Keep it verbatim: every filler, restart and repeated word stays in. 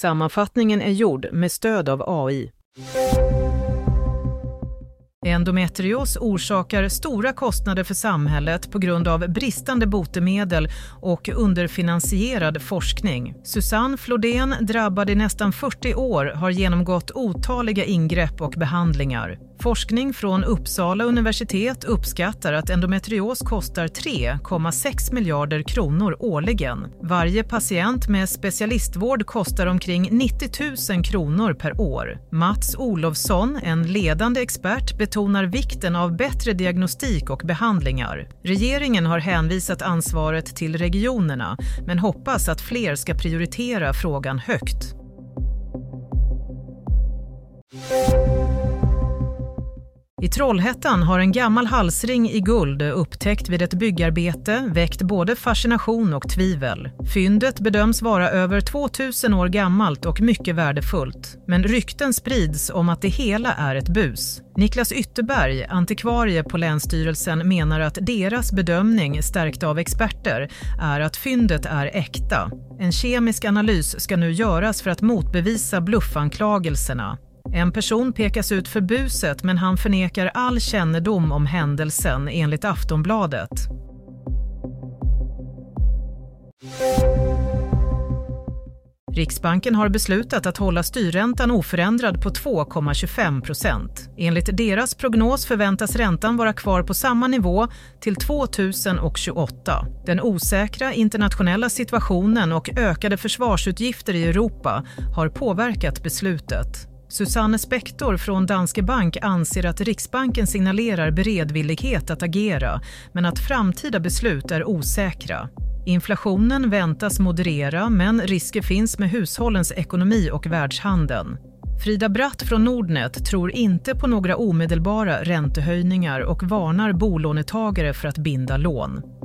Sammanfattningen är gjord med stöd av A I. Endometrios orsakar stora kostnader för samhället på grund av bristande botemedel och underfinansierad forskning. Susanne Flodén, drabbad i nästan fyrtio år, har genomgått otaliga ingrepp och behandlingar. Forskning från Uppsala universitet uppskattar att endometrios kostar tre komma sex miljarder kronor årligen. Varje patient med specialistvård kostar omkring nittio tusen kronor per år. Mats Olofsson, en ledande expert, betonar vikten av bättre diagnostik och behandlingar. Regeringen har hänvisat ansvaret till regionerna, men hoppas att fler ska prioritera frågan högt. I Trollhättan har en gammal halsring i guld upptäckt vid ett byggarbete väckt både fascination och tvivel. Fyndet bedöms vara över tvåtusen år gammalt och mycket värdefullt. Men rykten sprids om att det hela är ett bus. Niklas Ytterberg, antikvarie på Länsstyrelsen, menar att deras bedömning, stärkt av experter, är att fyndet är äkta. En kemisk analys ska nu göras för att motbevisa bluffanklagelserna. En person pekas ut för buset, men han förnekar all kännedom om händelsen, enligt Aftonbladet. Riksbanken har beslutat att hålla styrräntan oförändrad på två komma tjugofem procent. Enligt deras prognos förväntas räntan vara kvar på samma nivå till tvåtusentjugoåtta. Den osäkra internationella situationen och ökade försvarsutgifter i Europa har påverkat beslutet. Susanne Spektor från Danske Bank anser att Riksbanken signalerar beredvillighet att agera, men att framtida beslut är osäkra. Inflationen väntas moderera, men risker finns med hushållens ekonomi och världshandeln. Frida Bratt från Nordnet tror inte på några omedelbara räntehöjningar och varnar bolånetagare för att binda lån.